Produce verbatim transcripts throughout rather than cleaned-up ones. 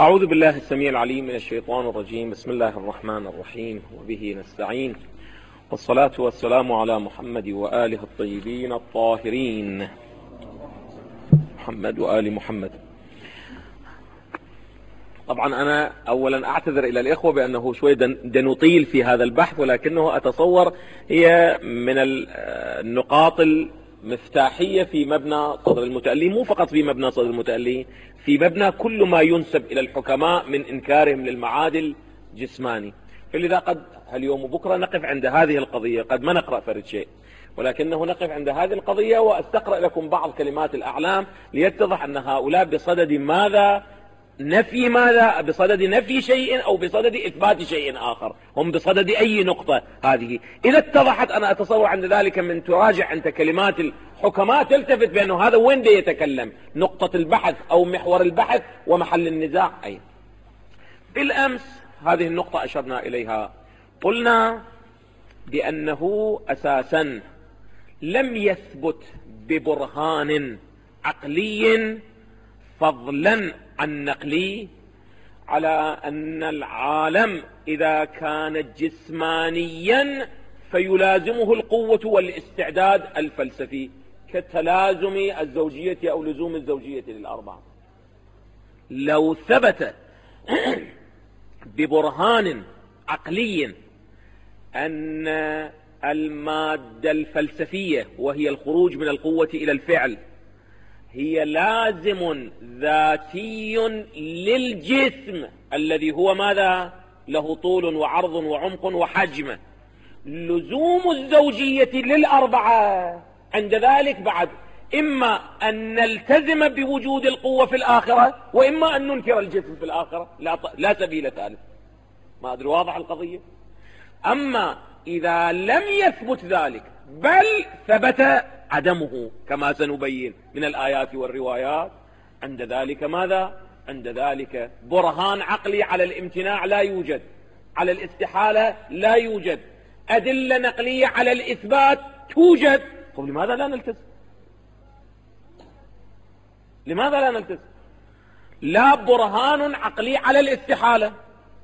أعوذ بالله السميع العليم من الشيطان الرجيم. بسم الله الرحمن الرحيم، وبه نستعين، والصلاة والسلام على محمد وآله الطيبين الطاهرين. محمد وآل محمد. طبعا أنا أولا أعتذر إلى الإخوة بأنه شوي دنطيل في هذا البحث، ولكنه أتصور هي من النقاط المفتاحية في مبنى صدر المتألي، مو فقط في مبنى صدر المتألي، في مبنى كل ما ينسب إلى الحكماء من إنكارهم للمعاد الجسماني. فلذا قد اليوم وبكرة نقف عند هذه القضية، قد ما نقرأ فرد شيء، ولكنه نقف عند هذه القضية وأستقرأ لكم بعض كلمات الأعلام ليتضح أن هؤلاء بصدد ماذا، نفي ماذا، بصدد نفي شيء أو بصدد إثبات شيء آخر، هم بصدد أي نقطة هذه. إذا اتضحت أنا أتصور عند ذلك من تراجع أنت كلمات الحكماء تلتفت بأنه هذا وين دي يتكلم، نقطة البحث أو محور البحث ومحل النزاع أين. بالأمس هذه النقطة أشرنا إليها، قلنا بأنه أساسا لم يثبت ببرهان عقلي فضلا عن نقلي على أن العالم إذا كان جسمانيا فيلازمه القوة والاستعداد الفلسفي كتلازم الزوجية أو لزوم الزوجية للأربعة. لو ثبت ببرهان عقلي أن المادة الفلسفية وهي الخروج من القوة إلى الفعل هي لازم ذاتي للجسم الذي هو ماذا، له طول وعرض وعمق وحجم، لزوم الزوجية للأربعة. عند ذلك بعد إما أن نلتزم بوجود القوة في الآخرة، وإما أن ننكر الجسم في الآخرة، لا, لا سبيل ثالث. ما أدري واضح القضية. أما إذا لم يثبت ذلك بل ثبت عدمه كما سنبين من الآيات والروايات، عند ذلك ماذا، عند ذلك برهان عقلي على الامتناع لا يوجد، على الاستحالة لا يوجد، أدلة نقلية على الإثبات توجد. طب لماذا لا نلتزم؟ لماذا لا نلتزم؟ لا برهان عقلي على الاستحالة.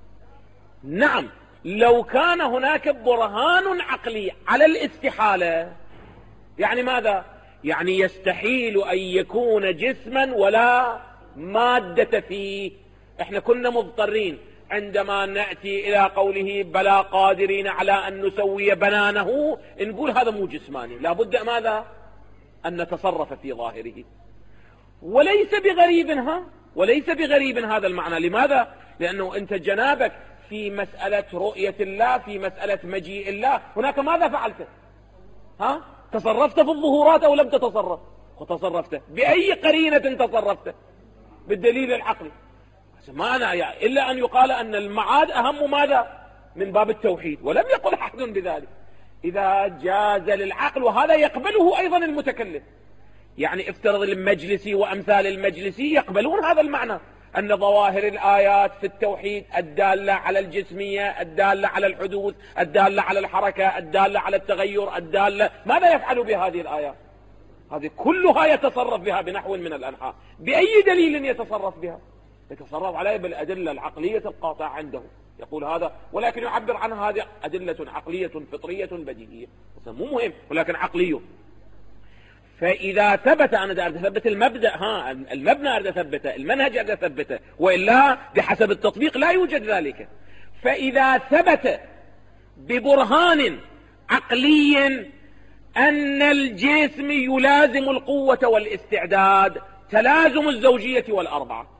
نعم، لو كان هناك برهان عقلي على الاستحالة، يعني ماذا؟ يعني يستحيل أن يكون جسما ولا مادة فيه. احنا كنا مضطرين عندما نأتي إلى قوله بلا قادرين على أن نسوي بنانه نقول هذا مو جسماني، لابد ماذا، أن نتصرف في ظاهره. وليس بغريب ها وليس بغريب هذا المعنى. لماذا؟ لأنه أنت جنابك في مسألة رؤية الله، في مسألة مجيء الله، هناك ماذا فعلت؟ ها؟ تصرفت في الظهورات أو لم تتصرف؟ وتصرفت بأي قرينة تصرفت؟ بالدليل العقلي. ما أنا يعني إلا أن يقال أن المعاد أهم ماذا من باب التوحيد، ولم يقل أحد بذلك. إذا جاز للعقل، وهذا يقبله أيضا المتكلم، يعني افترض المجلسي وأمثال المجلسي يقبلون هذا المعنى، أن ظواهر الآيات في التوحيد الدالة على الجسمية، الدالة على الحدوث، الدالة على الحركة، الدالة على التغير، الدالة ماذا يفعل بهذه الآيات؟ هذه كلها يتصرف بها بنحو من الأنحاء. بأي دليل يتصرف بها؟ يتصرف عليها بالأدلة العقلية القاطعة عنده، يقول هذا، ولكن يعبر عنها هذه أدلة عقلية فطرية بديهية، مو مهم ولكن عقلية. فإذا ثبت، أنا أريد أثبت المبدأ، ها المبنى أريد أثبته، المنهج أريد أثبته، وإلا بحسب التطبيق لا يوجد ذلك. فإذا ثبت ببرهان عقلي أن الجسم يلازم القوة والاستعداد تلازم الزوجية والأربعة،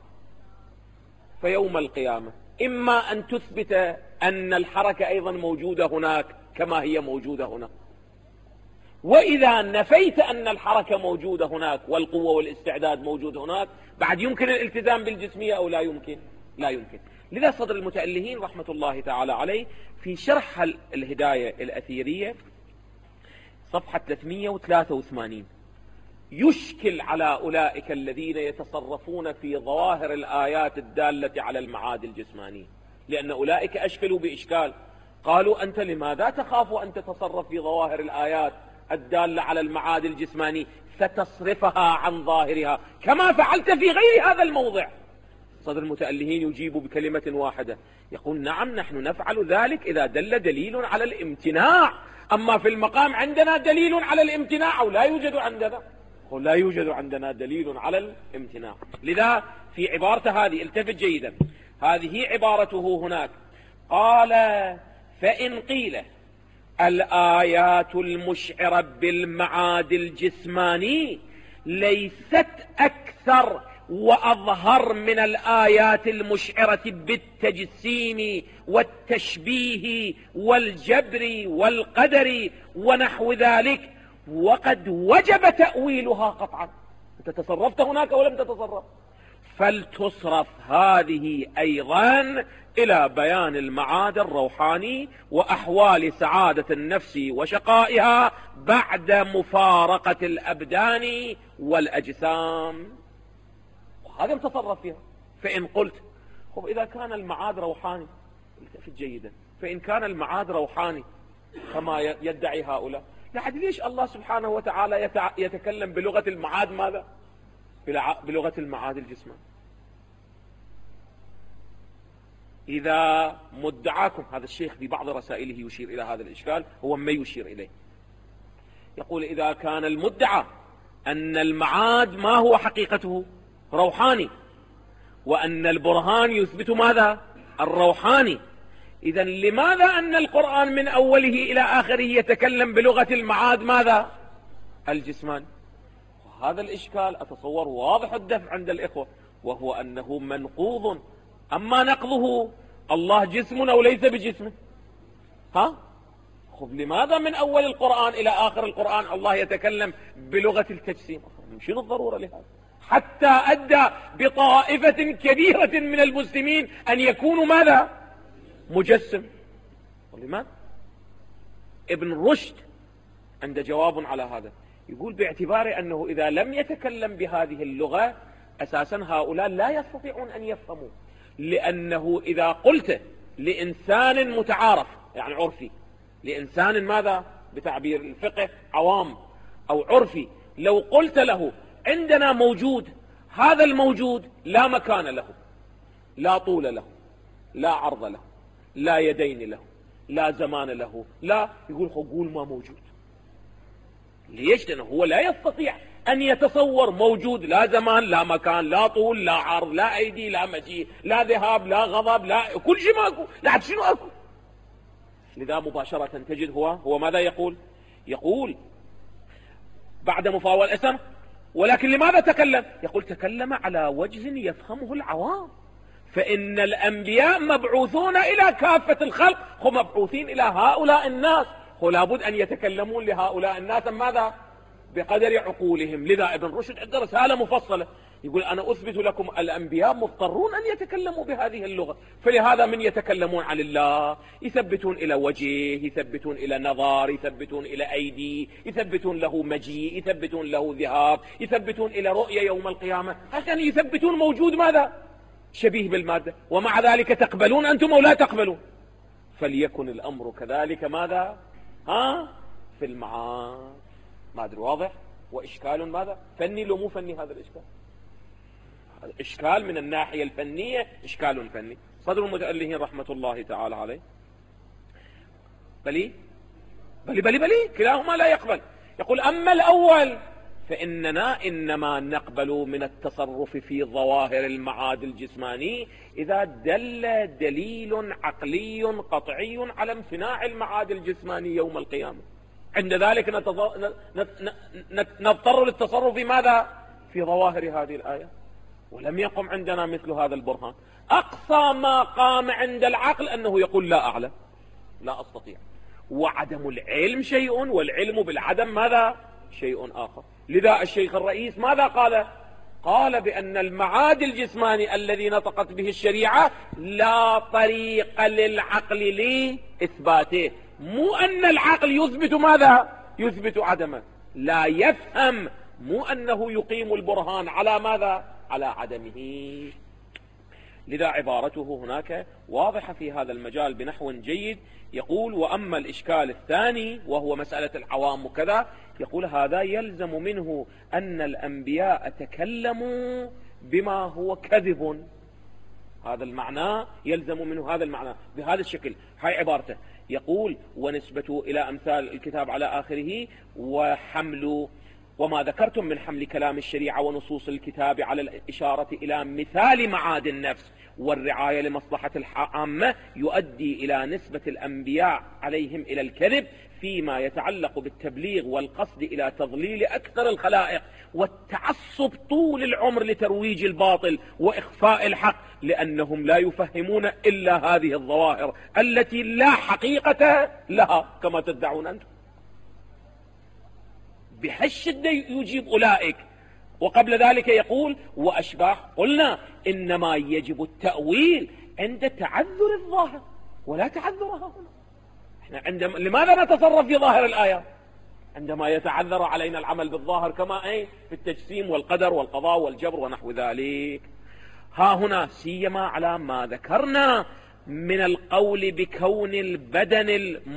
فيوم القيامة إما أن تثبت أن الحركة أيضا موجودة هناك كما هي موجودة هنا، وإذا نفيت أن الحركة موجودة هناك والقوة والاستعداد موجود هناك، بعد يمكن الالتزام بالجسمية أو لا يمكن؟ لا يمكن. لذا صدر المتألهين رحمة الله تعالى عليه في شرح الهداية الأثيرية صفحة ثلاثمئة وثلاثة وثمانين يشكل على أولئك الذين يتصرفون في ظواهر الآيات الدالة على المعاد الجسماني، لأن أولئك أشكلوا بإشكال، قالوا أنت لماذا تخاف أن تتصرف في ظواهر الآيات الدالة على المعاد الجسماني فتصرفها عن ظاهرها كما فعلت في غير هذا الموضع؟ صدر المتألهين يجيب بكلمة واحدة، يقول نعم نحن نفعل ذلك إذا دل دليل على الامتناع، أما في المقام عندنا دليل على الامتناع أو لا يوجد عندنا، هو لا يوجد عندنا دليل على الامتناع. لذا في عبارته هذه التفت جيدا، هذه عبارته هناك، قال فإن قيل الآيات المشعرة بالمعاد الجسماني ليست أكثر وأظهر من الآيات المشعرة بالتجسيم والتشبيه والجبر والقدر ونحو ذلك، وقد وجب تأويلها قطعا. أنت تصرفت هناك ولم تتصرف، فلتصرف هذه أيضا إلى بيان المعاد الروحاني وأحوال سعادة النفس وشقائها بعد مفارقة الأبدان والأجسام، وهذا متصرف فيها. فإن قلت خب إذا كان المعاد روحاني، التفت جيدا، فإن كان المعاد روحاني كما يدعي هؤلاء، لحد ليش الله سبحانه وتعالى يتكلم بلغة المعاد ماذا؟ بلغة المعاد الجسماني. إذا مدعاكم، هذا الشيخ في بعض رسائله يشير إلى هذا الإشكال، هو ما يشير إليه، يقول إذا كان المدعى أن المعاد ما هو حقيقته روحاني، وأن البرهان يثبت ماذا؟ الروحاني، إذن لماذا أن القرآن من أوله إلى آخره يتكلم بلغة المعاد ماذا؟ الجسمان. هذا الإشكال أتصور واضح الدفع عند الإخوة، وهو أنه منقوض. أما نقضه، الله جسم أو ليس بجسم؟ ها؟ خب لماذا من أول القرآن إلى آخر القرآن الله يتكلم بلغة التجسيم؟ شنو الضرورة لهذا؟ حتى أدى بطائفة كبيرة من المسلمين أن يكونوا ماذا؟ مجسم. ولماذا؟ ابن رشد عنده جواب على هذا، يقول باعتبار أنه إذا لم يتكلم بهذه اللغة أساسا هؤلاء لا يستطيعون أن يفهموا، لأنه إذا قلت لإنسان متعارف يعني عرفي، لإنسان ماذا بتعبير الفقه عوام أو عرفي، لو قلت له عندنا موجود، هذا الموجود لا مكان له، لا طول له، لا عرض له، لا يدين له، لا زمان له، لا، يقول قول ما موجود. ليش؟ لأنه هو لا يستطيع أن يتصور موجود لا زمان لا مكان لا طول لا عرض لا أيدي لا مجيء لا ذهاب لا غضب لا كل شيء ماكو، لا شنو أكو. لذا مباشرة تجد هو هو ماذا يقول؟ يقول بعد مفاوضة اسم، ولكن لماذا تكلم؟ يقول تكلم على وجه يفهمه العوام، فإن الأنبياء مبعوثون إلى كافة الخلق، هم مبعوثين إلى هؤلاء الناس، هو لابد أن يتكلمون لهؤلاء الناس ماذا؟ بقدر عقولهم. لذا ابن رشد عنده رسالة مفصلة يقول أنا أثبت لكم الأنبياء مضطرون أن يتكلموا بهذه اللغة، فلهذا من يتكلمون عن الله يثبتون إلى وجه، يثبتون إلى نظر، يثبتون إلى أيدي، يثبتون له مجيء، يثبتون له ذهاب، يثبتون إلى رؤية يوم القيامة، عشان يثبتون موجود ماذا؟ شبيه بالمادة. ومع ذلك تقبلون أنتم أو لا تقبلون؟ فليكن الأمر كذلك ماذا؟ ها؟ في المعاد. ما أدري واضح؟ وإشكال ماذا؟ فني لو مو فني هذا الإشكال؟ هذا إشكال من الناحية الفنية، إشكال فني. صدر المتألهين رحمة الله تعالى عليه بلي بلي بلي بلي كلاهما لا يقبل. يقول أما الأول فإننا إنما نقبل من التصرف في ظواهر المعاد الجسماني إذا دل دليل عقلي قطعي على امتناع المعاد الجسماني يوم القيامة. عند ذلك نضطر للتصرف في ماذا؟ في ظواهر هذه الآية. ولم يقم عندنا مثل هذا البرهان. أقصى ما قام عند العقل أنه يقول لا أعلم، لا أستطيع. وعدم العلم شيء، والعلم بالعدم ماذا؟ شيء آخر. لذا الشيخ الرئيس ماذا قال؟ قال بأن المعاد الجسماني الذي نطقت به الشريعة لا طريق للعقل لإثباته، مو أن العقل يثبت ماذا؟ يثبت عدمه، لا يفهم، مو أنه يقيم البرهان على ماذا؟ على عدمه. لذا عبارته هناك واضحة في هذا المجال بنحو جيد. يقول وأما الإشكال الثاني وهو مسألة العوام وكذا، يقول هذا يلزم منه أن الأنبياء تكلموا بما هو كذب هذا المعنى يلزم منه هذا المعنى بهذا الشكل. هاي عبارته، يقول ونسبته إلى أمثال الكتاب على آخره، وحمل وما ذكرتم من حمل كلام الشريعة ونصوص الكتاب على الإشارة إلى مثال معاد النفس والرعاية لمصلحة العامة يؤدي إلى نسبة الأنبياء عليهم إلى الكذب فيما يتعلق بالتبليغ والقصد إلى تضليل أكثر الخلائق والتعصب طول العمر لترويج الباطل وإخفاء الحق، لأنهم لا يفهمون إلا هذه الظواهر التي لا حقيقة لها كما تدعون أنتم. بهالشدة يجيب أولئك. وقبل ذلك يقول وأشباه قلنا إنما يجب التأويل عند تعذر الظاهر ولا تعذرها هنا. احنا عندما لماذا نتصرف في ظاهر الآية؟ عندما يتعذر علينا العمل بالظاهر كما أي في التجسيم والقدر والقضاء والجبر ونحو ذلك. ها هنا سيما على ما ذكرنا من القول بكون البدن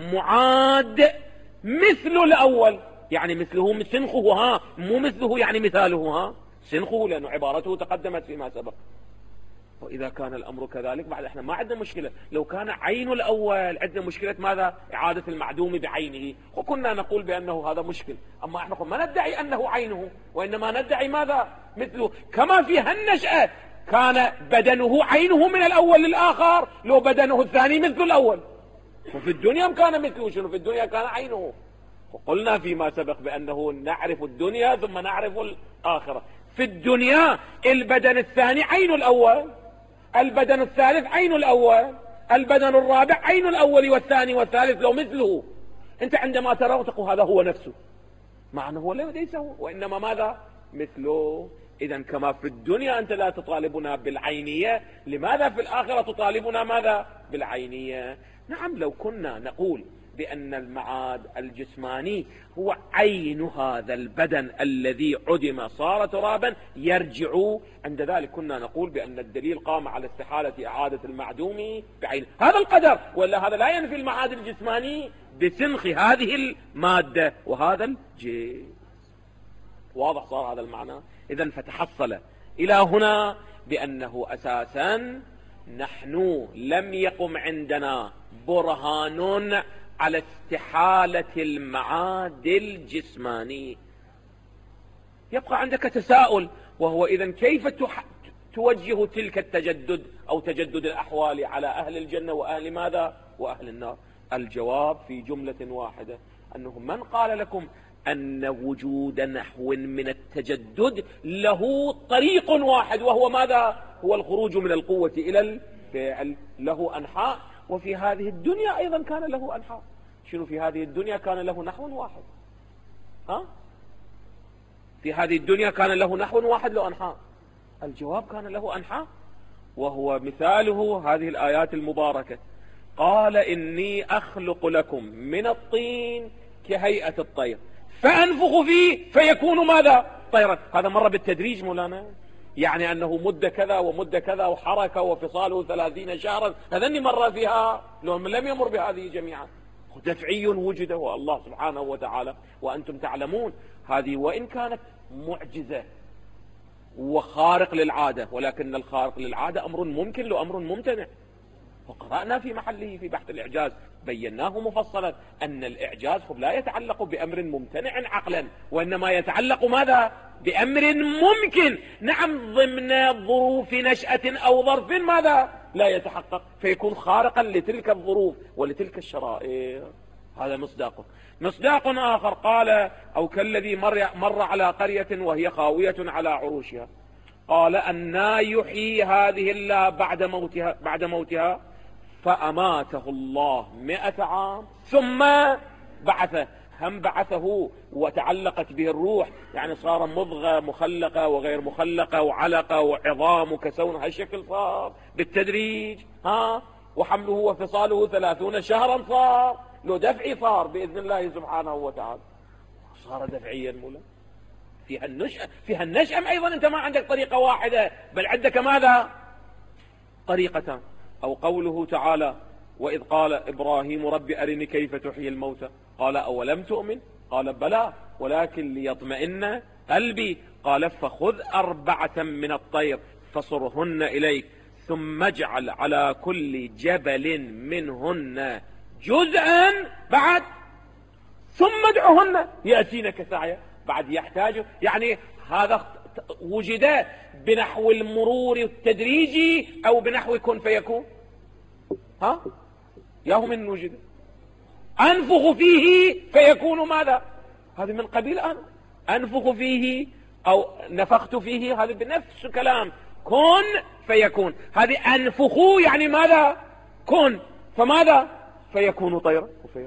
المعاد مثل الأول، يعني مثله سنخه، ها مو مثله يعني مثاله، ها سنخه، لأنه عبارته تقدمت فيما سبق. وإذا كان الأمر كذلك بعد احنا ما عندنا مشكلة. لو كان عين الأول عندنا مشكلة ماذا؟ إعادة المعدوم بعينه، وكنا نقول بأنه هذا مشكل. أما احنا ما ندعي أنه عينه، وإنما ندعي ماذا؟ مثله. كما في هالنشأة كان بدنه عينه من الأول للآخر، لو بدنه الثاني مثل الأول. وفي الدنيا كان مثله شنو؟ في الدنيا كان عينه. وقلنا فيما سبق بأنه نعرف الدنيا ثم نعرف الآخرة. في الدنيا البدن الثاني عين الأول، البدن الثالث عين الأول، البدن الرابع عين الأول والثاني والثالث لو مثله. أنت عندما ترى تقول هذا هو نفسه، مع أنه هو ليس هو، وإنما ماذا؟ مثله. إذا كما في الدنيا أنت لا تطالبنا بالعينية، لماذا في الآخرة تطالبنا ماذا؟ بالعينية. نعم، لو كنا نقول بأن المعاد الجسماني هو عين هذا البدن الذي عدم صار ترابا يرجع، عند ذلك كنا نقول بأن الدليل قام على استحالة إعادة المعدوم بعين هذا القدر، ولا هذا لا ينفي المعاد الجسماني بسنخ هذه المادة وهذا الجسم. واضح صار هذا المعنى؟ إذن فتحصل إلى هنا بأنه أساسا نحن لم يقم عندنا برهان على استحالة المعاد الجسماني. يبقى عندك تساؤل، وهو إذن كيف توجه تلك التجدد أو تجدد الأحوال على أهل الجنة وأهل ماذا؟ وأهل النار. الجواب في جملة واحدة، أنه من قال لكم أن وجود نحو من التجدد له طريق واحد، وهو ماذا؟ هو الخروج من القوة إلى الفعل. له أنحاء، وفي هذه الدنيا أيضا كان له أنحاء. شنو في هذه الدنيا كان له نحو واحد؟ ها؟ في هذه الدنيا كان له نحو واحد له أنحاء. الجواب كان له أنحاء، وهو مثاله هذه الآيات المباركة. قال إني أخلق لكم من الطين كهيئة الطير فأنفخ فيه فيكون ماذا؟ طيرا. هذا مر بالتدريج مولانا، يعني أنه مدة كذا ومدة كذا وحركة وفصاله ثلاثين شهرا، هذا اللي مر فيها، لو لم يمر بهذه جميعا. دفعي وجده الله سبحانه وتعالى، وأنتم تعلمون هذه وإن كانت معجزة وخارق للعادة، ولكن الخارق للعادة أمر ممكن له أمر ممتنع. وقرأنا في محله في بحث الإعجاز بيناه مفصلا أن الإعجاز لا يتعلق بأمر ممتنع عقلا، وإنما يتعلق ماذا؟ بأمر ممكن، نعم ضمن ظروف نشأة أو ظرف ماذا؟ لا يتحقق، فيكون خارقا لتلك الظروف ولتلك الشرائع. هذا مصداقه. مصداق آخر قال أو كالذي مر, مر على قرية وهي خاوية على عروشها قال أنا يحيي هذه الله بعد موتها, بعد موتها فأماته الله مئة عام ثم بعثه. هم بعثه وتعلقت به الروح، يعني صار مضغة مخلقة وغير مخلقة وعلقة وعظام وكسون، هالشكل صار بالتدريج. ها وحمله وفصاله ثلاثون شهرا صار، لو دفعي صار بإذن الله سبحانه وتعالى، صار دفعيا مولا. في هالنشأة في هالنشأة أيضا أنت ما عندك طريقة واحدة، بل عندك ماذا؟ طريقتان. أو قوله تعالى وإذ قال إبراهيم رب أرني كيف تحيي الموتى قال أولم تؤمن قال بلى ولكن ليطمئن قلبي قال فخذ أربعة من الطير فصرهن إليك ثم اجعل على كل جبل منهن جزءا بعد ثم ادعهن يأتينك سعيا. بعد يحتاج، يعني هذا وجد بنحو المرور التدريجي أو بنحو كن فيكون؟ ها ياهو من وجد أنفخ فيه فيكون ماذا؟ هذه من قبيل أنا أنفخ فيه أو نفخت فيه، هذا بنفس كلام كن فيكون. هذه أنفخوا يعني ماذا؟ كن، فماذا؟ فيكون طيرا وفيكون.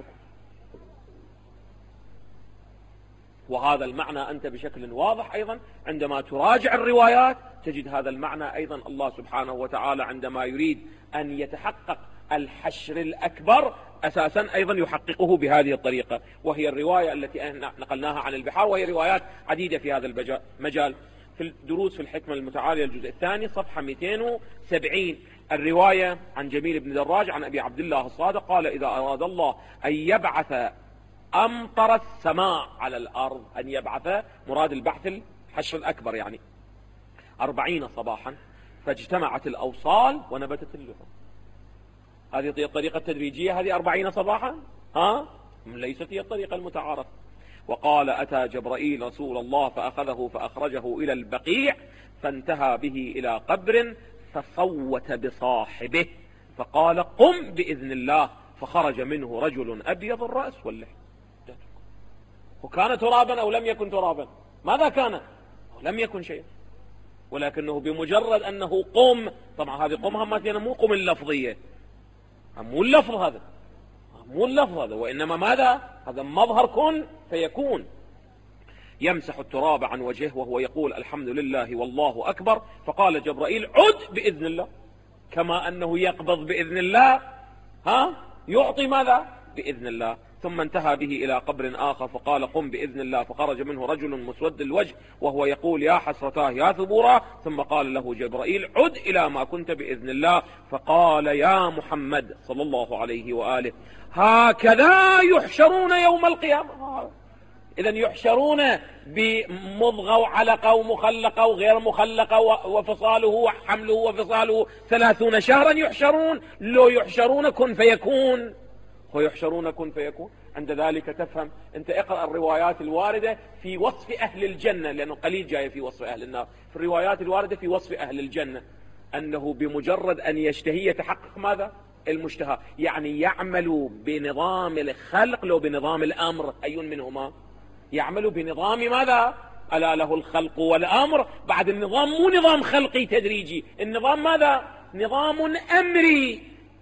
وهذا المعنى أنت بشكل واضح أيضا عندما تراجع الروايات تجد هذا المعنى أيضا. الله سبحانه وتعالى عندما يريد أن يتحقق الحشر الأكبر أساسا أيضا يحققه بهذه الطريقة، وهي الرواية التي نقلناها عن البحار، وهي روايات عديدة في هذا المجال. في الدروس في الحكمة المتعالية الجزء الثاني صفحة مئتين وسبعين الرواية عن جميل بن دراج عن أبي عبد الله الصادق قال: إذا أراد الله أن يبعث أمطر السماء على الأرض، أن يبعث مراد البعث الحشر الأكبر يعني أربعين صباحا فاجتمعت الأوصال ونبتت اللحوم. هذه هي الطريقة التدريجية، هذه أربعين صباحا ها ليست هي الطريقة المتعارف. وقال: أتى جبرائيل رسول الله فأخذه فأخرجه إلى البقيع فانتهى به إلى قبر فصوت بصاحبه فقال: قم بإذن الله، فخرج منه رجل أبيض الرأس واللحم. وكان ترابا أو لم يكن ترابا؟ ماذا كان؟ لم يكن شيء، ولكنه بمجرد أنه قم، طبعا هذه قم همتنا مو قم اللفظية، مو اللفظ هذا، مو اللفظ هذا، وإنما ماذا؟ هذا مظهر كن فيكون. يمسح التراب عن وجهه وهو يقول: الحمد لله والله أكبر. فقال جبرائيل: عد بإذن الله، كما أنه يقبض بإذن الله ها يعطي ماذا؟ بإذن الله. ثم انتهى به إلى قبر آخر فقال: قم بإذن الله، فخرج منه رجل مسود الوجه وهو يقول: يا حسرتاه يا ثبورا. ثم قال له جبرائيل: عد إلى ما كنت بإذن الله. فقال: يا محمد صلى الله عليه وآله هكذا يحشرون يوم القيامة. إذن يحشرون بمضغة وعلقة ومخلقة وغير مخلقة وفصاله وحمله وفصاله ثلاثون شهرا يحشرون، لو يحشرون كن فيكون، ويحشرون كن فيكون. عند ذلك تفهم أنت اقرأ الروايات الواردة في وصف أهل الجنة، لأنه قليل جاي في وصف أهل النار. في الروايات الواردة في وصف أهل الجنة أنه بمجرد أن يشتهي يتحقق ماذا؟ المشتهى، يعني يعمل بنظام الخلق لو بنظام الأمر. أي منهما؟ يعمل بنظام ماذا؟ ألا له الخلق والأمر. بعد النظام مو نظام خلقي تدريجي، النظام ماذا؟ نظام أمري،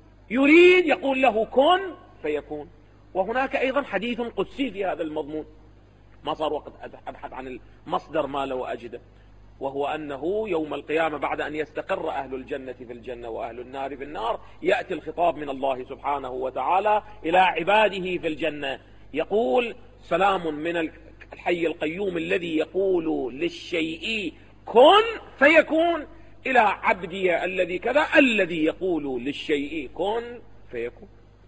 يريد يقول له كن فيكون. وهناك أيضا حديث قدسي في هذا المضمون، ما صار وقت أبحث عن المصدر ماله وأجده، وهو أنه يوم القيامة بعد أن يستقر أهل الجنة في الجنة وأهل النار في النار يأتي الخطاب من الله سبحانه وتعالى إلى عباده في الجنة، يقول: سلام من الحي القيوم الذي يقول للشيء كن فيكون، إلى عبدي الذي كذا الذي يقول للشيء كن فيكون.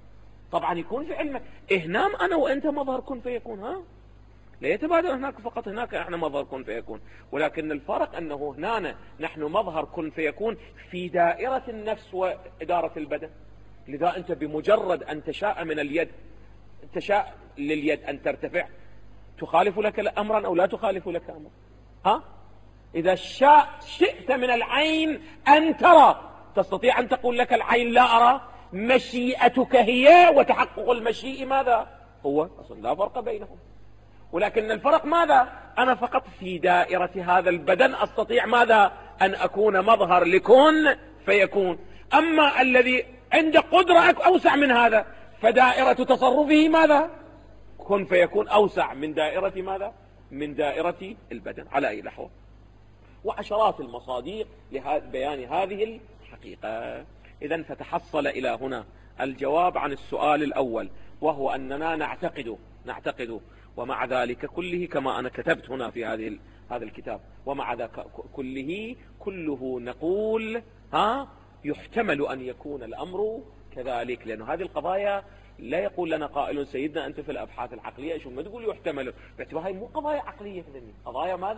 طبعا يكون في علمك إهنام أنا وأنت مظهر كن فيكون، ها لا يتبادل هناك فقط، هناك احنا مظهر كن فيكون، ولكن الفرق أنه هنا نحن مظهر كن فيكون في دائرة النفس وإدارة البدن. لذا أنت بمجرد أن تشاء من اليد، تشاء لليد أن ترتفع، تخالف لك أمرا أو لا تخالف لك أمرا؟ ها إذا شاء شئت من العين أن ترى، تستطيع أن تقول لك العين لا أرى؟ مشيئتك هي وتحقق المشيء ماذا هو؟ أصلا لا فرق بينهم، ولكن الفرق ماذا؟ أنا فقط في دائرة هذا البدن أستطيع ماذا؟ أن أكون مظهر لكون فيكون. أما الذي عنده قدرة أوسع من هذا فدائرة تصرفه ماذا؟ كن فيكون أوسع من دائرة ماذا؟ من دائرة البدن. على أي لحظة وعشرات المصادر لبيان هذه الحقيقة. إذن فتحصل إلى هنا الجواب عن السؤال الأول، وهو أننا نعتقد نعتقد ومع ذلك كله كما أنا كتبت هنا في هذه هذا الكتاب، ومع ذلك كله كله نقول ها يحتمل أن يكون الأمر كذلك، لأن هذه القضايا لا يقول لنا قائل سيدنا أنت في الأبحاث العقلية شو ما تقول يحتمل، باعتبار هاي مو قضايا عقلية، قضايا ماذا؟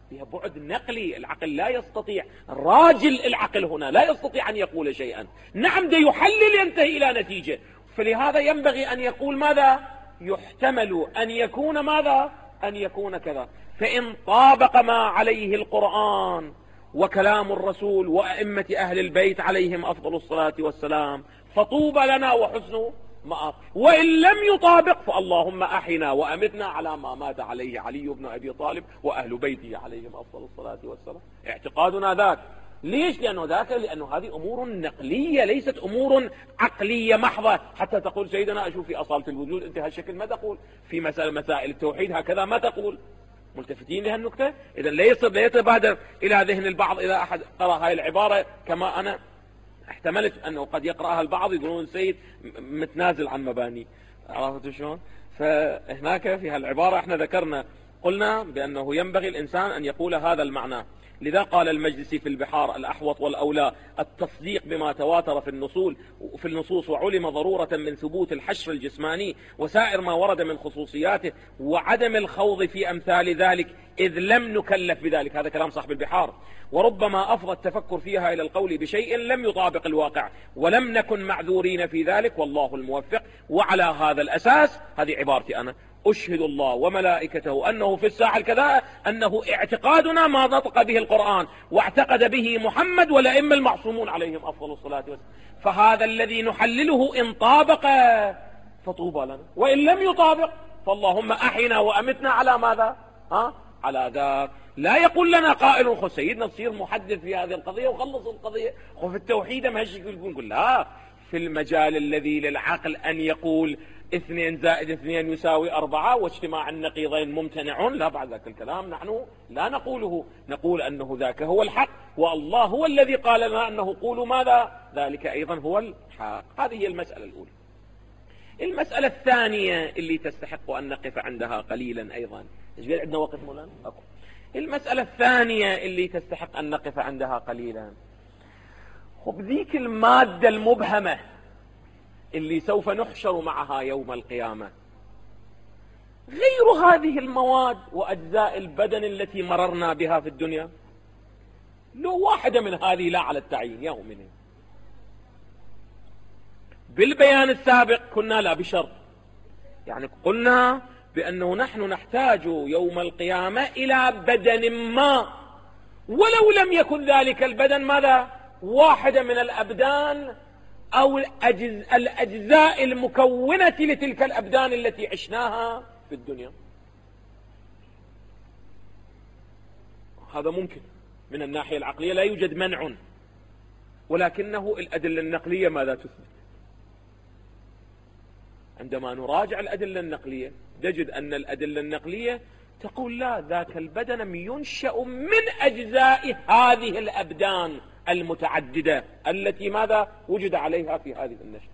فيها بعد نقلي. العقل لا يستطيع، راجل العقل هنا لا يستطيع أن يقول شيئا. نعم ده يحلل ينتهي إلى نتيجة، فلهذا ينبغي أن يقول ماذا؟ يحتمل أن يكون ماذا؟ أن يكون كذا. فإن طابق ما عليه القرآن وكلام الرسول وأئمة أهل البيت عليهم أفضل الصلاة والسلام فطوبى لنا وحسن مآب، وإن لم يطابق فاللهم أحنا وأمتنا على ما مات عليه علي بن أبي طالب وأهل بيته عليهم أفضل الصلاة والسلام. اعتقادنا ذاك. ليش؟ لأنه ذاك لأنه هذه أمور نقلية ليست أمور عقلية محضة. حتى تقول سيدنا أشوف في أصالة الوجود أنت هالشكل ما تقول، في مسألة مسائل التوحيد هكذا ما تقول. ملتفتين لهالنكتة؟ إذا لا يتبادر إلى ذهن البعض إذا أحد قرأ هاي العبارة كما أنا احتملت أنه قد يقرأها البعض يقولون سيد متنازل عن مباني. عرفت شلون؟ فهناك في هالعبارة احنا ذكرنا قلنا بأنه ينبغي الإنسان أن يقول هذا المعنى. لذا قال المجلسي في البحار الأحوط والأولى التصديق بما تواتر في النصوص في النصوص وعلم ضرورة من ثبوت الحشر الجسماني وسائر ما ورد من خصوصياته وعدم الخوض في أمثال ذلك إذ لم نكلف بذلك. هذا كلام صاحب البحار. وربما أفضى التفكر فيها إلى القول بشيء لم يطابق الواقع ولم نكن معذورين في ذلك والله الموفق. وعلى هذا الأساس هذه عبارتي أنا أشهد الله وملائكته أنه في الساعة الكذا أنه اعتقادنا ما نطق به القرآن واعتقد به محمد والأئمة المعصومون عليهم أفضل الصلاة والسلام. فهذا الذي نحلله إن طابق فطوبى لنا، وإن لم يطابق فاللهم أحينا وأمتنا على ماذا؟ ها؟ على ذاك. لا يقول لنا قائل خو سيدنا تصير محدث في هذه القضية وخلص القضية، خو في التوحيد ما هالشيء يقول لا. في المجال الذي للعقل أن يقول اثنين زائد اثنين يساوي أربعة واجتماع النقيضين ممتنع، لا بعد ذاك الكلام نحن لا نقوله، نقول أنه ذاك هو الحق والله هو الذي قال لنا أنه قولوا ماذا؟ ذلك أيضا هو الحق. هذه هي المسألة الأولى. المسألة الثانية اللي تستحق أن نقف عندها قليلا أيضا. إيش عندنا وقت مولانا؟ أكو. المسألة الثانية اللي تستحق أن نقف عندها قليلا، وبذيك المادة المبهمة اللي سوف نحشر معها يوم القيامة، غير هذه المواد وأجزاء البدن التي مررنا بها في الدنيا، لو واحدة من هذه لا على التعيين يا مؤمنين. بالبيان السابق كنا لا بشرط، يعني قلنا بأنه نحن نحتاج يوم القيامة إلى بدن ما، ولو لم يكن ذلك البدن ماذا؟ واحدة من الأبدان أو الأجزاء المكونة لتلك الأبدان التي عشناها في الدنيا. هذا ممكن من الناحية العقلية، لا يوجد منع، ولكنه الأدلة النقلية ماذا تثبت؟ عندما نراجع الأدلة النقلية نجد أن الأدلة النقلية تقول لا، ذاك البدن ينشأ من أجزاء هذه الأبدان المتعددة التي ماذا وجد عليها في هذه النشأة.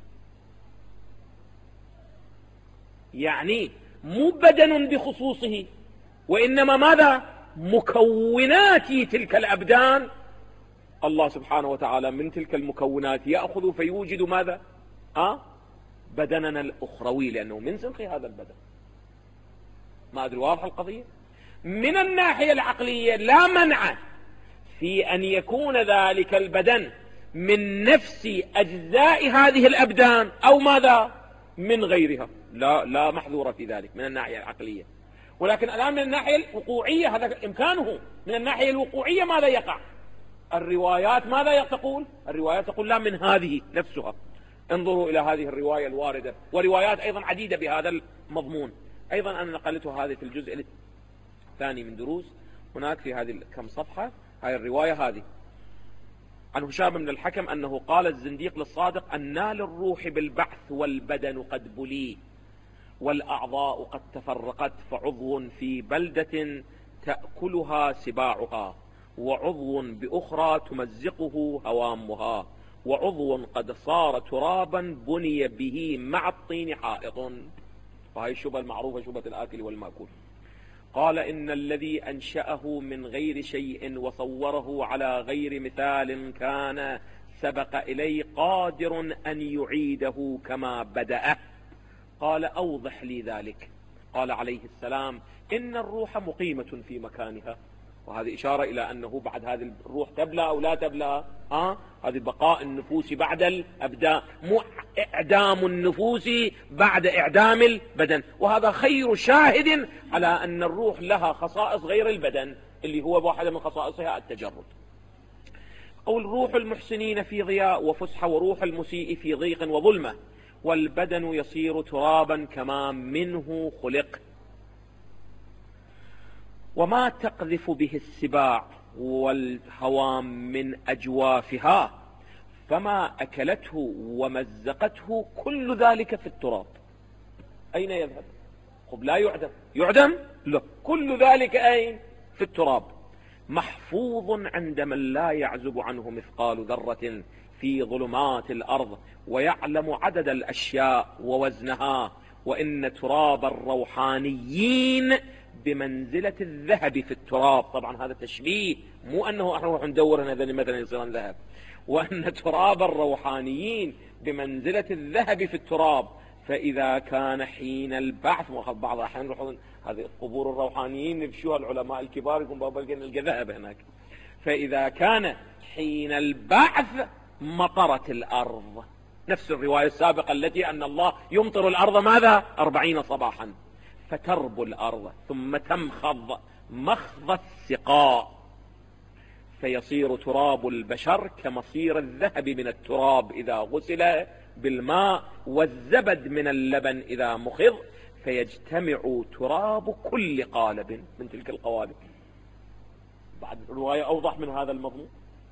يعني مو بدن بخصوصه، وإنما ماذا؟ مكونات تلك الأبدان. الله سبحانه وتعالى من تلك المكونات يأخذ فيوجد ماذا؟ أه؟ بدننا الأخروي، لأنه من سنخ هذا البدن. ما أدري واضح القضية؟ من الناحية العقلية لا منع في أن يكون ذلك البدن من نفس أجزاء هذه الأبدان أو ماذا؟ من غيرها، لا لا محذور في ذلك من الناحية العقلية. ولكن الآن من الناحية الوقوعية هذا إمكانه. من الناحية الوقوعية ماذا يقع؟ الروايات ماذا تقول؟ الروايات تقول لا، من هذه نفسها. انظروا إلى هذه الرواية الواردة، وروايات أيضا عديدة بهذا المضمون. أيضا أنا نقلته هذه في الجزء الثاني من دروس، هناك في هذه كم صفحة هاي الرواية هذه عن هشام بن الحكم أنه قال الزنديق للصادق: أنى للروح بالبعث والبدن قد بلي والأعضاء قد تفرقت، فعضو في بلدة تأكلها سباعها، وعضو بأخرى تمزقه هوامها، وعضو قد صار ترابا بني به مع الطين حائط. وهي الشبهة المعروفة، شبهة الآكل والمأكول. قال: إن الذي أنشأه من غير شيء وصوره على غير مثال كان سبق إليه قادر أن يعيده كما بدأ. قال: أوضح لي ذلك. قال عليه السلام: إن الروح مقيمة في مكانها وهذه إشارة إلى أنه بعد هذه الروح تبلى أو لا تبلى. ها هذه بقاء النفوس بعد الأبدان، مو إعدام النفوس بعد إعدام البدن. وهذا خير شاهد على أن الروح لها خصائص غير البدن، اللي هو واحدة من خصائصها التجرد. قول روح المحسنين في ضياء وفسحة، وروح المسيء في ضيق وظلمة، والبدن يصير ترابا كما منه خلق. وما تقذف به السباع والهوام من أجوافها فما أكلته ومزقته كل ذلك في التراب. أين يذهب؟ خب لا يعدم، يعدم؟ لا، كل ذلك أين؟ في التراب. محفوظ عند من لا يعزب عنه مثقال ذرة في ظلمات الأرض، ويعلم عدد الأشياء ووزنها. وإن تراب الروحانيين بمنزلة الذهب في التراب. طبعا هذا تشبيه، مو أنه احنا نروح ندور هذا مثلا يصير ذهب. وأن تراب الروحانيين بمنزلة الذهب في التراب، فإذا كان حين البعث، وأخذ بعض الأحيان يروحون هذه قبور الروحانيين نبشوها العلماء الكبار يقول بابا نلقى ذهب هناك. فإذا كان حين البعث مطرت الأرض، نفس الرواية السابقة التي أن الله يمطر الأرض ماذا؟ أربعين صباحا، فتربو الأرض ثم تمخض مخض السقاء، فيصير تراب البشر كمصير الذهب من التراب إذا غسل بالماء، والزبد من اللبن إذا مخض، فيجتمع تراب كل قالب من تلك القوالب. بعد الرواية أوضح من هذا المضمون.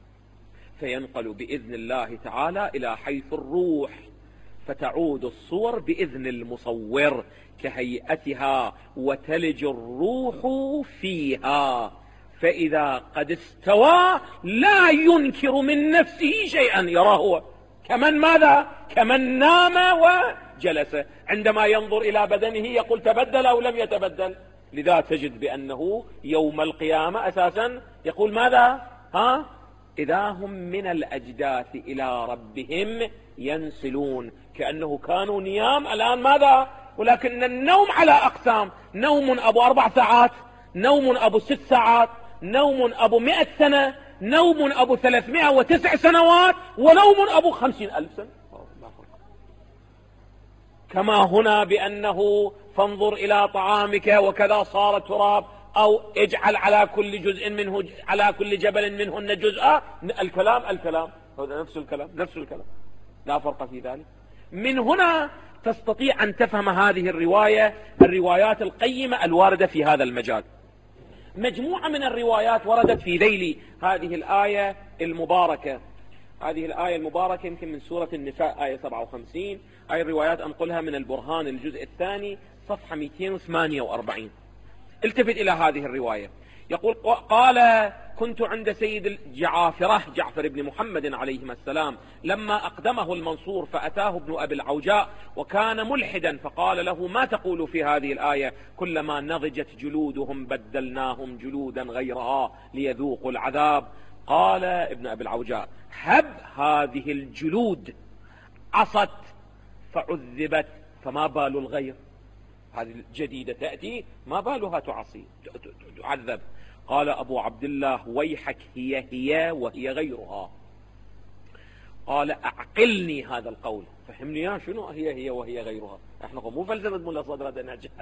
فينقل بإذن الله تعالى إلى حيث الروح، فتعود الصور بإذن المصور كهيئتها، وتلج الروح فيها، فإذا قد استوى لا ينكر من نفسه شيئا، يراه هو كمن ماذا؟ كمن نام وجلس. عندما ينظر إلى بدنه يقول تبدل أو لم يتبدل. لذا تجد بأنه يوم القيامة أساسا يقول ماذا؟ ها؟ إذا هم من الأجداث إلى ربهم ينسلون، كأنه كانوا نيام الآن ماذا؟ ولكن النوم على أقسام، نوم أبو أربع ساعات، نوم أبو ست ساعات، نوم أبو مئة سنة، نوم أبو ثلاثمائة وتسع سنوات، ونوم أبو خمسين ألف سنة. كما هنا بأنه فانظر إلى طعامك وكذا صار تراب، أو اجعل على كل جزء منه، على كل جبل منهن جزءا. الكلام الكلام هذا نفس الكلام نفس الكلام، لا فرق في ذلك. من هنا تستطيع أن تفهم هذه الرواية، الروايات القيمة الواردة في هذا المجال. مجموعة من الروايات وردت في ذيل هذه الآية المباركة. هذه الآية المباركة يمكن من سورة النساء آية سبعة وخمسين. هذه الروايات أنقلها من البرهان الجزء الثاني صفحة مئتين وثمانية وأربعين. التفت إلى هذه الرواية. يقول قال كنت عند سيد الجعافرة جعفر بن محمد عليهما السلام لما أقدمه المنصور، فأتاه ابن أبي العوجاء وكان ملحدا، فقال له ما تقول في هذه الآية؟ كلما نضجت جلودهم بدلناهم جلودا غيرها ليذوقوا العذاب. قال ابن أبي العوجاء هب هذه الجلود عصت فعذبت، فما بال الغير؟ هذه الجديدة تأتي ما بالها تعصي تعذب. قال أبو عبد الله ويحك، هي هي وهي غيرها. قال أعقلني هذا القول، فهمني يا شنو هي هي وهي غيرها؟ احنا مو فلسفة ملا صدر نجاة.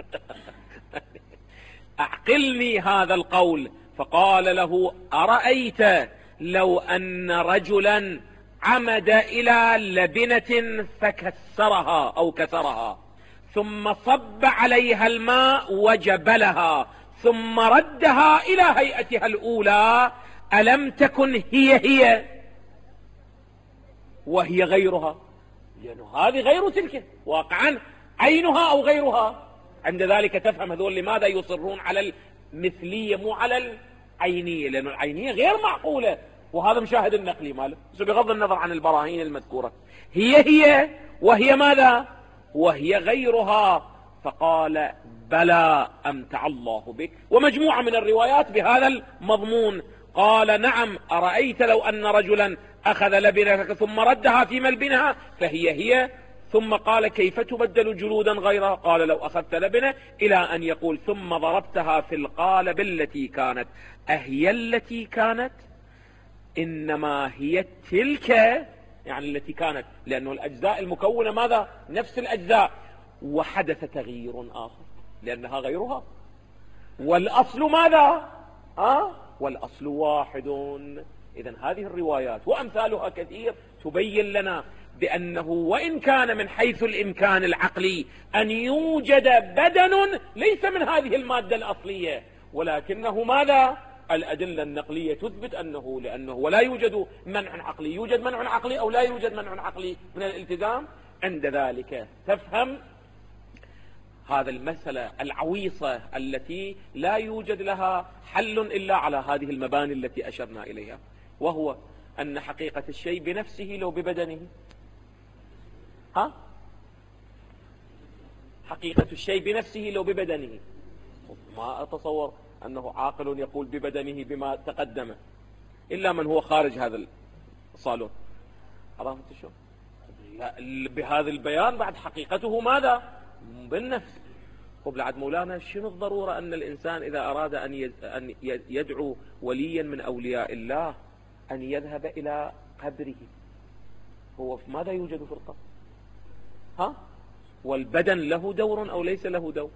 أعقلني هذا القول. فقال له أرأيت لو أن رجلا عمد إلى لبنة فكسرها أو كسرها، ثم صب عليها الماء وجبلها، ثم ردها إلى هيئتها الأولى، ألم تكن هي هي وهي غيرها؟ لأنه هذه غير تلك واقعا، عينها أو غيرها. عند ذلك تفهم هذول لماذا يصرون على المثلية مو على العينية، لأن العينية غير معقولة، وهذا مشاهد النقلي ماله بغض النظر عن البراهين المذكورة. هي هي وهي ماذا؟ وهي غيرها. فقال بلى أمتع الله بك. ومجموعة من الروايات بهذا المضمون. قال نعم، أرأيت لو أن رجلا أخذ لبنة ثم ردها في ملبنها فهي هي، ثم قال كيف تبدل جلودا غيرها؟ قال لو أخذت لبنة، إلى أن يقول ثم ضربتها في القالب التي كانت. أهي التي كانت؟ إنما هي تلك، يعني التي كانت، لأنه الأجزاء المكونة ماذا؟ نفس الأجزاء، وحدث تغيير آخر لأنها غيرها، والأصل ماذا؟ أه؟ والأصل واحد. إذن هذه الروايات وأمثالها كثير تبين لنا بأنه وإن كان من حيث الإمكان العقلي أن يوجد بدن ليس من هذه المادة الأصلية، ولكنه ماذا؟ الأدلة النقلية تثبت أنه، لأنه ولا يوجد منع عقلي. يوجد منع عقلي أو لا يوجد منع عقلي من الالتزام؟ عند ذلك تفهم هذا المسألة العويصة التي لا يوجد لها حل إلا على هذه المباني التي أشرنا إليها، وهو أن حقيقة الشيء بنفسه لو ببدنه. ها؟ حقيقة الشيء بنفسه لو ببدنه، ما أتصور أنه عاقل يقول ببدنه بما تقدم إلا من هو خارج هذا الصالون. عرفت شو؟ بهذا البيان بعد حقيقته ماذا؟ بالنفس. وبعد مولانا شنو الضرورة أن الإنسان إذا أراد أن يدعو وليا من أولياء الله أن يذهب إلى قبره؟ هو ماذا يوجد في القبر؟ ها؟ والبدن له دور أو ليس له دور؟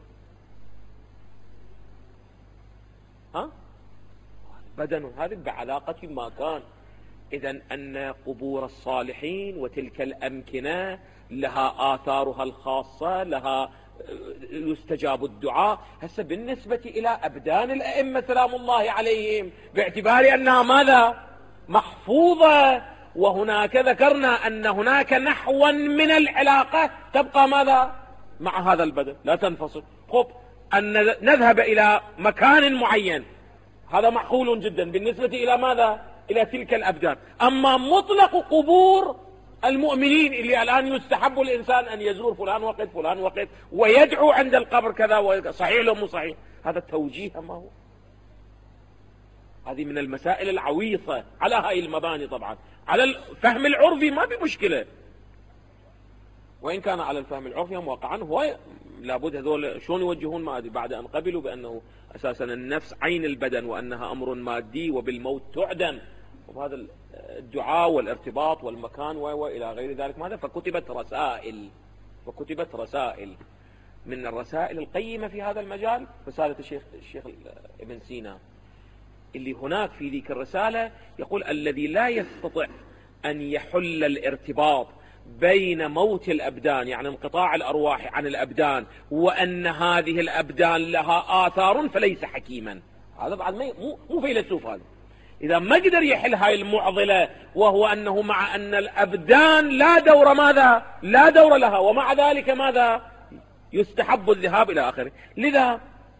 ها؟ بدن هذه بعلاقة ما كان. إذن أن قبور الصالحين وتلك الأمكنة لها آثارها الخاصة، لها يستجاب الدعاء. هسه بالنسبة إلى أبدان الأئمة سلام الله عليهم باعتبار أنها ماذا؟ محفوظة، وهناك ذكرنا أن هناك نحوا من العلاقة تبقى ماذا؟ مع هذا البدن لا تنفصل. خب أن نذهب إلى مكان معين هذا معقول جدا بالنسبة إلى ماذا؟ إلى تلك الأبدان. أما مطلق قبور المؤمنين اللي الآن يستحب الإنسان أن يزور فلان وقت فلان وقت ويدعو عند القبر كذا، صحيح لو مو صحيح؟ هذا التوجيه ما هو. هذه من المسائل العويصة على هاي المباني. طبعا على الفهم العرفي ما بمشكلة، وإن كان على الفهم العرفي هم واقعا هو لابد هذول شلون يوجهون ما أدري بعد أن قبلوا بأنه أساسا النفس عين البدن وأنها أمر مادي وبالموت تعدم، وهذا الدعاء والارتباط والمكان وإلى غير ذلك ماذا. فكتبت رسائل، وكتبت رسائل من الرسائل القيمة في هذا المجال رسالة الشيخ الشيخ ابن سينا، اللي هناك في ذيك الرسالة يقول الذي لا يستطيع أن يحل الارتباط بين موت الأبدان يعني انقطاع الأرواح عن الأبدان وأن هذه الأبدان لها آثار فليس حكيما. هذا بعد مو مو فيلسوف. هذا إذا ما قدر يحل هاي المعضلة، وهو أنه مع أن الأبدان لا دور ماذا؟ لا دور لها، ومع ذلك ماذا؟ يستحب الذهاب إلى آخره. لذا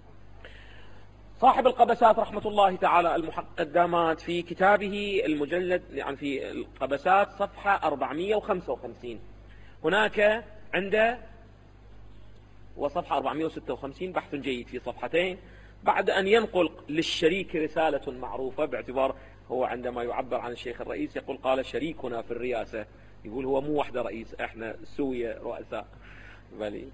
صاحب القبسات رحمة الله تعالى المقدمات في كتابه المجلد يعني في القبسات صفحة أربعمئة وخمسة وخمسين هناك عنده، وصفحة أربعمئة وستة وخمسين بحث جيد في صفحتين، بعد أن ينقل للشريك رسالة معروفة، باعتبار هو عندما يعبر عن الشيخ الرئيس يقول قال شريكنا في الرئاسة، يقول هو مو واحدة رئيس، احنا سوية رؤساء، بل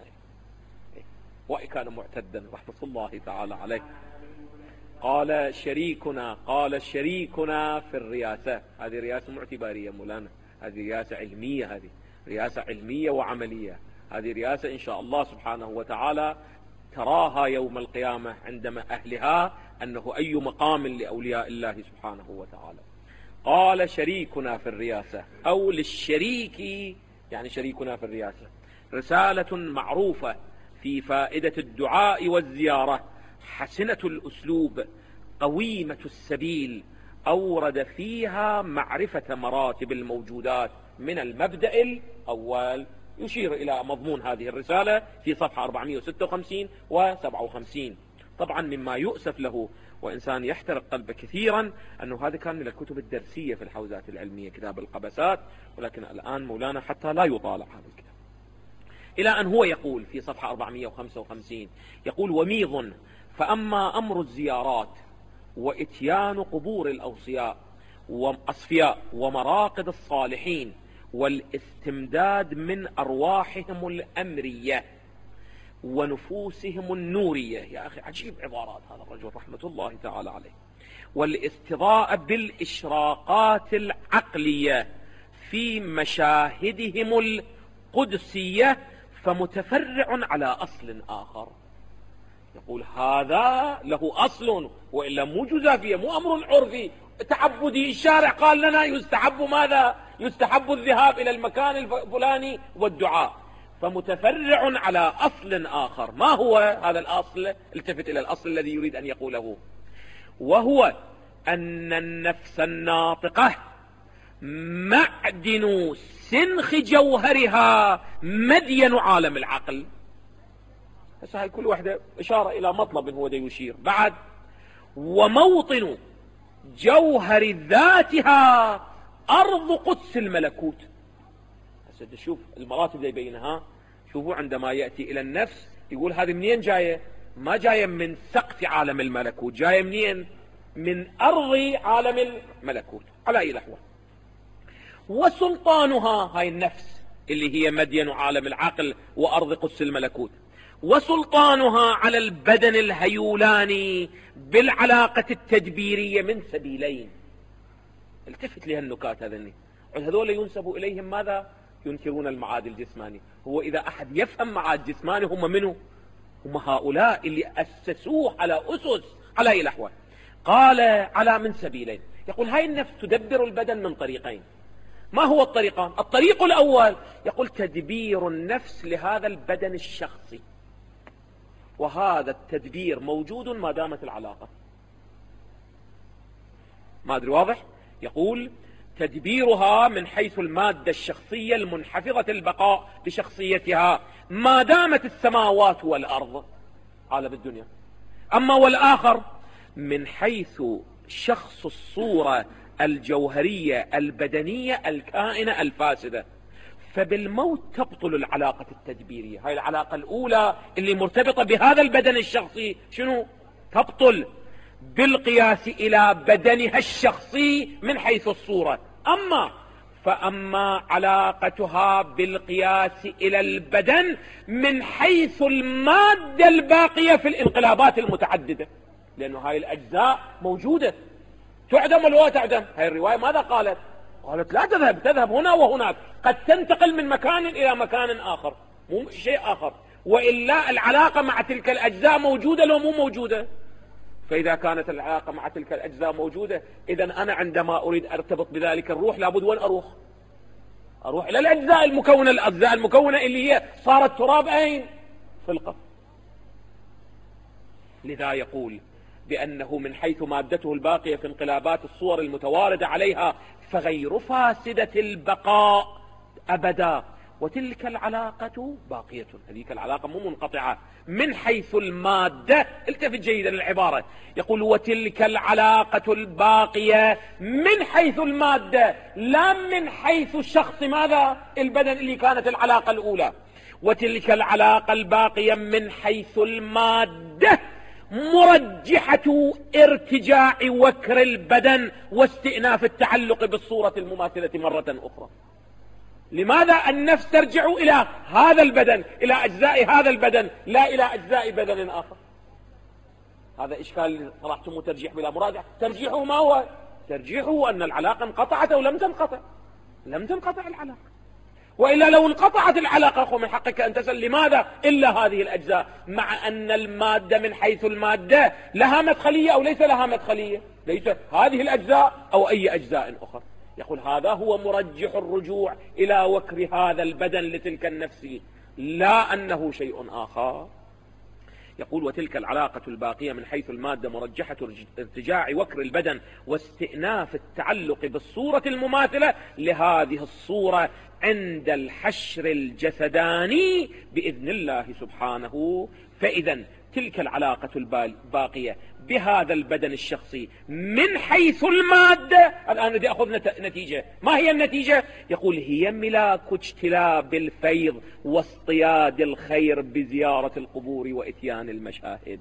وإن كان معتدا رحمة الله تعالى عليه. قال شريكنا، قال شريكنا في الرئاسة. هذه رئاسة معتبارية مولانا، هذه رئاسة علمية، هذه رئاسة علمية وعملية، هذه رئاسة إن شاء الله سبحانه وتعالى تراها يوم القيامة عندما أهلها أنه أي مقام لأولياء الله سبحانه وتعالى. قال شريكنا في الرئاسة أو للشريك يعني شريكنا في الرئاسة، رسالة معروفة في فائدة الدعاء والزيارة، حسنة الأسلوب، قويمة السبيل، أورد فيها معرفة مراتب الموجودات من المبدأ الأول. يشير إلى مضمون هذه الرسالة في صفحة أربعمئة وستة وخمسين وسبعة وخمسين. طبعا مما يؤسف له وإنسان يحترق قلبه كثيرا أنه هذا كان من الكتب الدرسية في الحوزات العلمية كتاب القبسات، ولكن الآن مولانا حتى لا يطالع هذا الكتاب، إلى أن هو يقول في صفحة أربعمئة وخمسة وخمسين يقول وميض فأما أمر الزيارات وإتيان قبور الأوصياء وأصفياء ومراقد الصالحين والاستمداد من أرواحهم الأمرية ونفوسهم النورية. يا أخي عجيب عبارات هذا الرجل رحمة الله تعالى عليه. والاستضاءة بالإشراقات العقلية في مشاهدهم القدسية فمتفرع على أصل آخر. يقول هذا له أصل وإلا مو جزافية، مو أمر عرفي تعبدي. الشارع قال لنا يستحب ماذا؟ يستحب الذهاب إلى المكان الفلاني والدعاء، فمتفرع على أصل آخر. ما هو هذا الأصل؟ التفت إلى الأصل الذي يريد أن يقوله، وهو أن النفس الناطقة معدن سنخ جوهرها مدين عالم العقل. هسه هاي كل واحدة إشارة إلى مطلب هو دا يشير. بعد وموطن جوهر ذاتها أرض قدس الملكوت. هسه شوف المراتب اللي يبينها. شوفوا عندما يأتي إلى النفس يقول هذه منين جاية؟ ما جاية من سقف عالم الملكوت، جاية منين؟ من أرض عالم الملكوت على أي لحظة. وسلطانها هاي النفس اللي هي مدين عالم العقل وأرض قدس الملكوت، وسلطانها على البدن الهيولاني بالعلاقة التدبيرية من سبيلين. التفت لها النكات هذني. هذول ينسب إليهم ماذا؟ ينكرون المعاد الجسماني. هو إذا أحد يفهم معاد جسماني هم منه؟ هم هؤلاء اللي أسسوه على أسس على أي لحظة. قال على من سبيلين. يقول هاي النفس تدبر البدن من طريقين. ما هو الطريقان؟ الطريق الأول يقول تدبير النفس لهذا البدن الشخصي، وهذا التدبير موجود ما دامت العلاقة. ما أدري واضح؟ يقول تدبيرها من حيث المادة الشخصية المنحفظة البقاء بشخصيتها ما دامت السماوات والأرض عالم الدنيا. أما والآخر من حيث شخص الصورة الجوهرية البدنية الكائنة الفاسدة، فبالموت تبطل العلاقة التدبيرية. هاي العلاقة الأولى اللي مرتبطة بهذا البدن الشخصي شنو؟ تبطل بالقياس إلى بدنها الشخصي من حيث الصورة. أما فأما علاقتها بالقياس إلى البدن من حيث المادة الباقية في الانقلابات المتعددة، لأنه هاي الأجزاء موجودة تعدم ولا تعدم. هاي الرواية ماذا قالت؟ قالت لا تذهب، تذهب هنا وهناك، قد تنتقل من مكان إلى مكان آخر، مو شيء آخر. وإلا العلاقة مع تلك الأجزاء موجودة لو مو موجودة. فإذا كانت العلاقة مع تلك الأجزاء موجودة، إذن أنا عندما أريد أرتبط بذلك الروح لابد وين أروح؟ أروح إلى الأجزاء المكونة، الأجزاء المكونة اللي هي صارت تراب أين؟ في القبر. لذا يقول بأنه من حيث مادته الباقية في انقلابات الصور المتواردة عليها فغير فاسدة البقاء أبدا، وتلك العلاقة باقية. هذيك العلاقة مو منقطعة من حيث المادة. التفت جيدا للعبارة. يقول وتلك العلاقة الباقية من حيث المادة لا من حيث الشخص ماذا؟ البدن اللي كانت العلاقة الأولى. وتلك العلاقة الباقية من حيث المادة مرجحة ارتجاع وكر البدن واستئناف التعلق بالصورة المماثلة مرة أخرى. لماذا النفس ترجع إلى هذا البدن، إلى أجزاء هذا البدن، لا إلى أجزاء بدن آخر؟ هذا إشكال طرحتم ترجيح بلا مراجعة. ترجيحه ما هو؟ ترجيحه أن العلاقة انقطعت أو لم تنقطع. لم تنقطع العلاقة، وإلا لو انقطعت العلاقة من حقك أن تسأل لماذا إلا هذه الأجزاء، مع أن المادة من حيث المادة لها مدخلية أو ليس لها مدخلية، ليس هذه الأجزاء أو أي أجزاء أخرى. يقول هذا هو مرجح الرجوع إلى وكر هذا البدن لتلك النفس، لا أنه شيء آخر. يقول وتلك العلاقة الباقية من حيث المادة مرجحة ارتجاع وكر البدن واستئناف التعلق بالصورة المماثلة لهذه الصورة عند الحشر الجسداني بإذن الله سبحانه. فإذا تلك العلاقة الباقية بهذا البدن الشخصي من حيث المادة. الآن بدي أخذ نتيجة. ما هي النتيجة؟ يقول هي ملاك اجتلاب الفيض واصطياد الخير بزيارة القبور وإتيان المشاهد.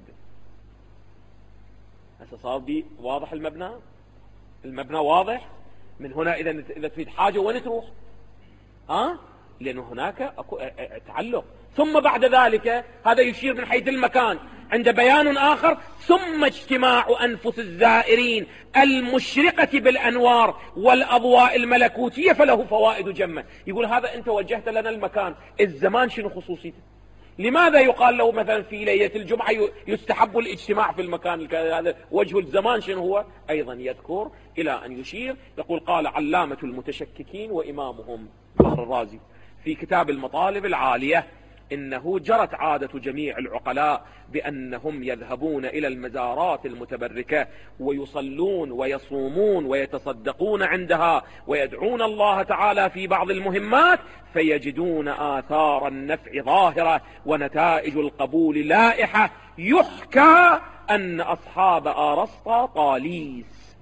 هسه صار دي واضح المبنى؟ المبنى واضح؟ من هنا إذا إذا تريد حاجة وين تروح؟ ها؟ لأن هناك أكو تعلق. ثم بعد ذلك هذا يشير من حيث المكان عند بيان آخر: ثم اجتماع أنفس الزائرين المشرقة بالأنوار والأضواء الملكوتية فله فوائد جمة. يقول هذا أنت وجهت لنا المكان، الزمان شنو خصوصيته؟ لماذا يقال له مثلا في ليلة الجمعة يستحب الاجتماع في المكان هذا؟ وجه الزمان شنو هو؟ أيضا يذكر إلى أن يشير، يقول: قال علامة المتشككين وإمامهم فخر الرازي في كتاب المطالب العالية: إنه جرت عادة جميع العقلاء بأنهم يذهبون إلى المزارات المتبركة ويصلون ويصومون ويتصدقون عندها ويدعون الله تعالى في بعض المهمات، فيجدون آثار النفع ظاهرة ونتائج القبول لائحة. يحكى أن أصحاب آرسطا طاليس.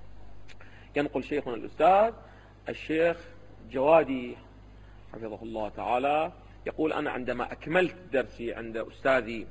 ينقل شيخنا الأستاذ الشيخ جوادي حفظه الله تعالى يقول: أنا عندما أكملت درسي عند أستاذي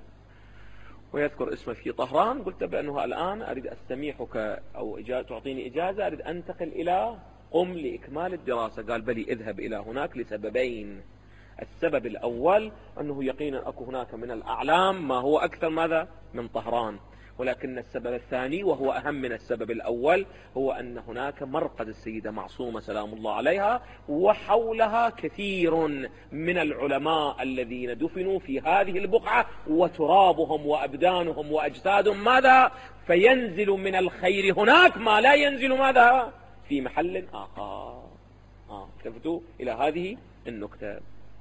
ويذكر اسمه في طهران، قلت بأنه الآن أريد أستميحك أو تعطيني إجازة، أريد أنتقل إلى قم لإكمال الدراسة. قال: بلي اذهب إلى هناك لسببين. السبب الأول أنه يقينا أكو هناك من الأعلام ما هو أكثر ماذا من طهران، ولكن السبب الثاني وهو أهم من السبب الأول هو أن هناك مرقد السيدة معصومة سلام الله عليها، وحولها كثير من العلماء الذين دفنوا في هذه البقعة، وترابهم وأبدانهم وأجسادهم ماذا؟ فينزل من الخير هناك ما لا ينزل ماذا؟ في محل آخر. آه. التفتوا إلى هذه النكتة.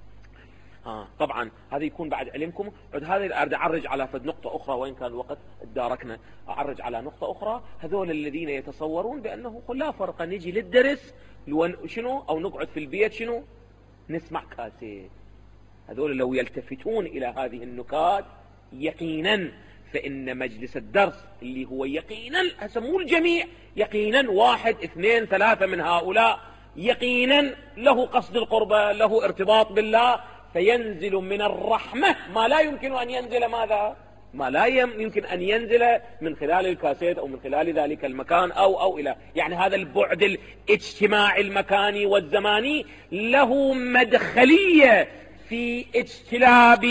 آه. طبعا هذا يكون بعد علمكم. هذا أريد أعرج على فد نقطة أخرى، وإن كان الوقت داركنا أعرج على نقطة أخرى. هذول الذين يتصورون بأنه لا فرق نجي للدرس شنو أو نقعد في البيت شنو نسمع كاسيت، هذول لو يلتفتون إلى هذه النكات يقينا فإن مجلس الدرس اللي هو يقينا أسموه الجميع يقينا واحد اثنين ثلاثة من هؤلاء يقينا له قصد القربة، له ارتباط بالله، فينزل من الرحمة ما لا يمكن أن ينزل ماذا؟ ما لا يمكن أن ينزل من خلال الكاسيت أو من خلال ذلك المكان أو أو إلى يعني هذا البعد الاجتماعي المكاني والزماني له مدخلية في اجتلاب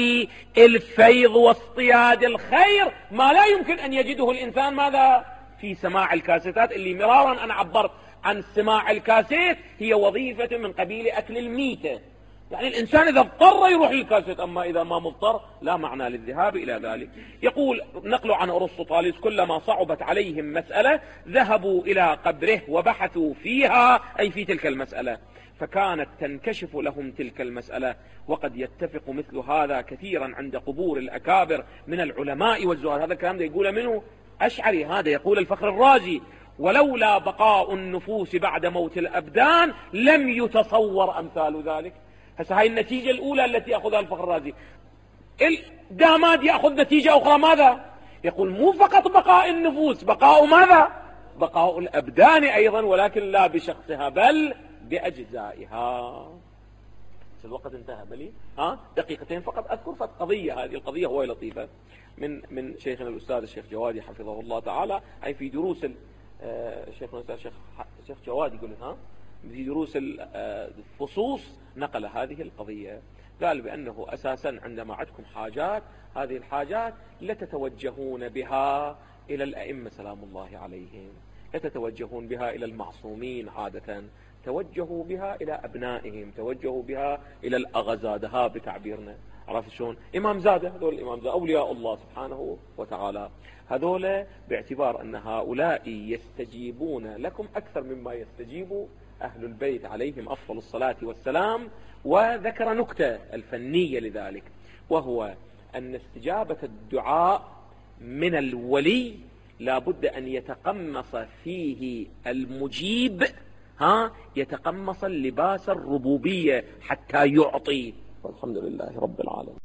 الفيض واصطياد الخير ما لا يمكن أن يجده الإنسان ماذا؟ في سماع الكاسيتات اللي مرارا أنا عبرت عن سماع الكاسيت هي وظيفة من قبيل أكل الميتة. يعني الإنسان إذا اضطر يروح للكاسيت، أما إذا ما مضطر لا معنى للذهاب إلى ذلك. يقول نقل عن أرسطو طاليس: كلما صعبت عليهم مسألة ذهبوا إلى قبره وبحثوا فيها، أي في تلك المسألة، فكانت تنكشف لهم تلك المسألة. وقد يتفق مثل هذا كثيرا عند قبور الأكابر من العلماء والزهاد. هذا الكلام ده يقول منه أشعري، هذا يقول الفخر الرازي: ولولا بقاء النفوس بعد موت الأبدان لم يتصور أمثال ذلك. هسه هاي النتيجة الأولى التي يأخذها الفخر الرازي. الداماد يأخذ نتيجة أخرى ماذا؟ يقول مو فقط بقاء النفوس، بقاء ماذا؟ بقاء الأبدان أيضا، ولكن لا بشخصها بل بأجزائها. الوقت انتهى بلي ها دقيقتين فقط أذكر فقط قضية. هذه القضية هو لطيفة من من شيخنا الأستاذ الشيخ جوادي حفظه الله تعالى، أي في دروس شيخنا الشيخ الشيخ جوادي يقول ها في دروس الفصوص نقل هذه القضية. قال بأنه أساسا عندما عندكم حاجات، هذه الحاجات لا تتوجهون بها إلى الأئمة سلام الله عليهم، لا تتوجهون بها إلى المعصومين عادة، توجهوا بها إلى أبنائهم، توجهوا بها إلى الأغزادها بتعبيرنا. عرفت شلون؟ إمام زادة، هذول الإمام زادة أولياء الله سبحانه وتعالى، هذول باعتبار أن هؤلاء يستجيبون لكم أكثر مما يستجيب أهل البيت عليهم أفضل الصلاة والسلام. وذكر نكتة الفنية لذلك، وهو أن استجابة الدعاء من الولي لابد أن يتقمص فيه المجيب ها يتقمص اللباس الربوبية حتى يعطي. والحمد لله رب العالمين.